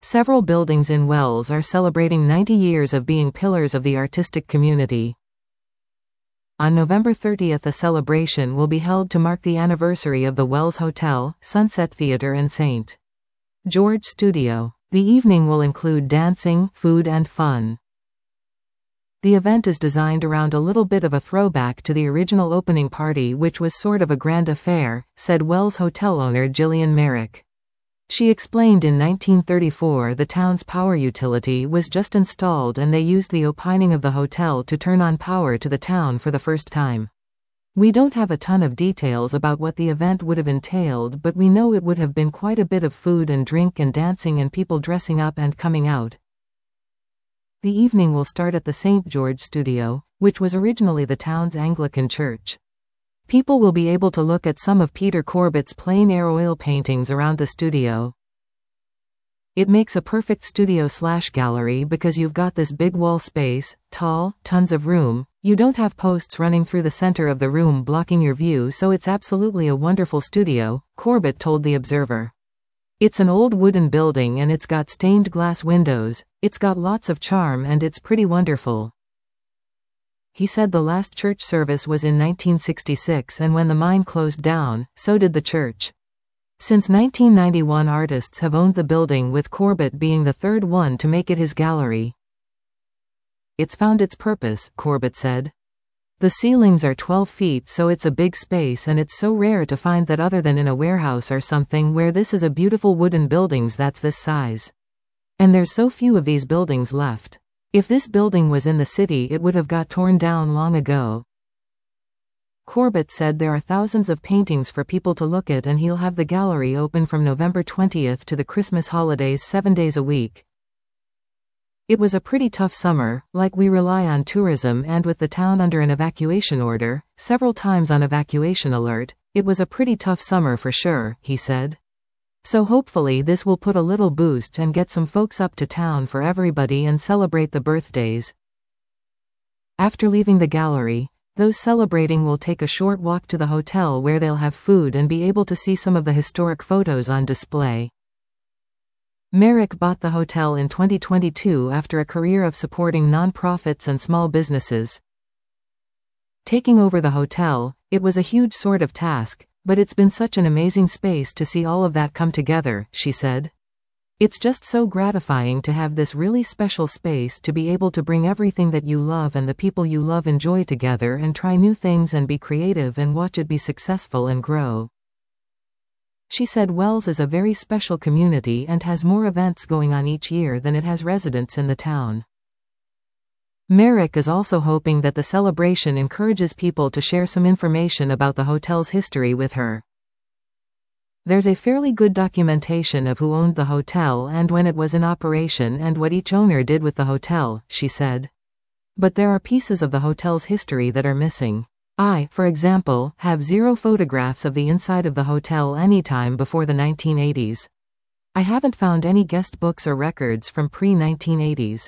Several buildings in Wells are celebrating 90 years of being pillars of the artistic community. On November 30th, a celebration will be held to mark the anniversary of the Wells Hotel, Sunset Theatre and St. George Studio. The evening will include dancing, food and fun. The event is designed around a little bit of a throwback to the original opening party, which was sort of a grand affair, said Wells Hotel owner Gillian Merrick. She explained in 1934 the town's power utility was just installed and they used the opening of the hotel to turn on power to the town for the first time. We don't have a ton of details about what the event would have entailed, but we know it would have been quite a bit of food and drink and dancing and people dressing up and coming out. The evening will start at the St. George Studio, which was originally the town's Anglican church. People will be able to look at some of Peter Corbett's plein air oil paintings around the studio. It makes a perfect studio/gallery because you've got this big wall space, tall, tons of room, you don't have posts running through the center of the room blocking your view, so it's absolutely a wonderful studio, Corbett told The Observer. It's an old wooden building and it's got stained glass windows, it's got lots of charm and it's pretty wonderful. He said the last church service was in 1966 and when the mine closed down, so did the church. Since 1991 artists have owned the building, with Corbett being the third one to make it his gallery. It's found its purpose, Corbett said. The ceilings are 12 feet, so it's a big space and it's so rare to find that other than in a warehouse or something where this is a beautiful wooden buildings that's this size. And there's so few of these buildings left. If this building was in the city it would have got torn down long ago. Corbett said there are thousands of paintings for people to look at and he'll have the gallery open from November 20th to the Christmas holidays 7 days a week. It was a pretty tough summer, like we rely on tourism and with the town under an evacuation order, several times on evacuation alert, it was a pretty tough summer for sure, he said. So hopefully this will put a little boost and get some folks up to town for everybody and celebrate the birthdays. After leaving the gallery, those celebrating will take a short walk to the hotel where they'll have food and be able to see some of the historic photos on display. Merrick bought the hotel in 2022 after a career of supporting nonprofits and small businesses. Taking over the hotel, it was a huge sort of task, but it's been such an amazing space to see all of that come together, she said. It's just so gratifying to have this really special space to be able to bring everything that you love and the people you love enjoy together and try new things and be creative and watch it be successful and grow. She said Wells is a very special community and has more events going on each year than it has residents in the town. Merrick is also hoping that the celebration encourages people to share some information about the hotel's history with her. There's a fairly good documentation of who owned the hotel and when it was in operation and what each owner did with the hotel, she said. But there are pieces of the hotel's history that are missing. I, for example, have 0 photographs of the inside of the hotel anytime before the 1980s. I haven't found any guest books or records from pre-1980s.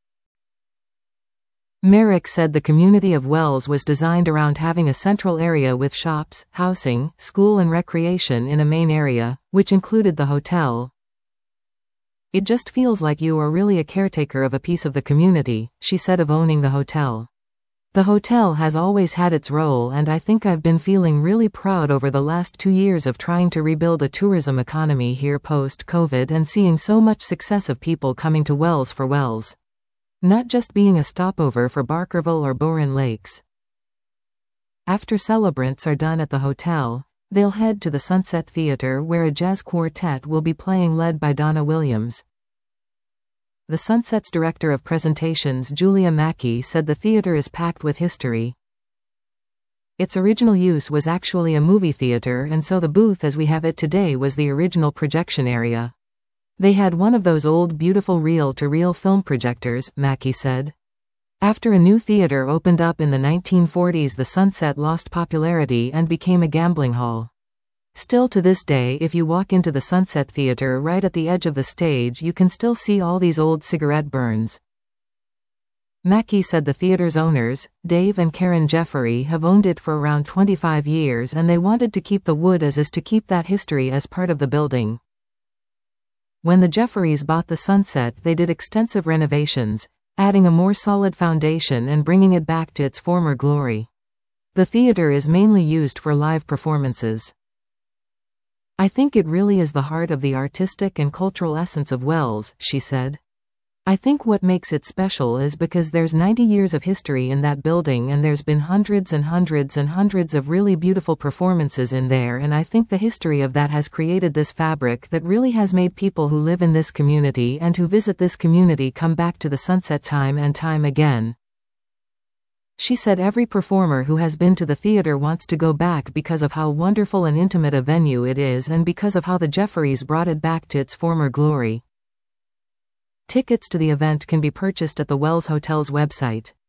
Merrick said the community of Wells was designed around having a central area with shops, housing, school and recreation in a main area, which included the hotel. It just feels like you are really a caretaker of a piece of the community, she said of owning the hotel. The hotel has always had its role and I think I've been feeling really proud over the last 2 years of trying to rebuild a tourism economy here post-COVID and seeing so much success of people coming to Wells for Wells. Not just being a stopover for Barkerville or Boren Lakes. After celebrants are done at the hotel, they'll head to the Sunset Theatre where a jazz quartet will be playing led by Donna Williams. The Sunset's director of presentations Julia Mackey said the theater is packed with history. Its original use was actually a movie theater and so the booth as we have it today was the original projection area. They had one of those old beautiful reel-to-reel film projectors, Mackey said. After a new theater opened up in the 1940s, the Sunset lost popularity and became a gambling hall. Still to this day, if you walk into the Sunset Theater right at the edge of the stage, you can still see all these old cigarette burns. Mackey said the theater's owners, Dave and Karen Jeffery, have owned it for around 25 years and they wanted to keep the wood as is to keep that history as part of the building. When the Jefferies bought the Sunset, they did extensive renovations, adding a more solid foundation and bringing it back to its former glory. The theater is mainly used for live performances. I think it really is the heart of the artistic and cultural essence of Wells, she said. I think what makes it special is because there's 90 years of history in that building and there's been hundreds and hundreds and hundreds of really beautiful performances in there, and I think the history of that has created this fabric that really has made people who live in this community and who visit this community come back to the Sunset time and time again. She said every performer who has been to the theater wants to go back because of how wonderful and intimate a venue it is and because of how the Jefferies brought it back to its former glory. Tickets to the event can be purchased at the Wells Hotel's website.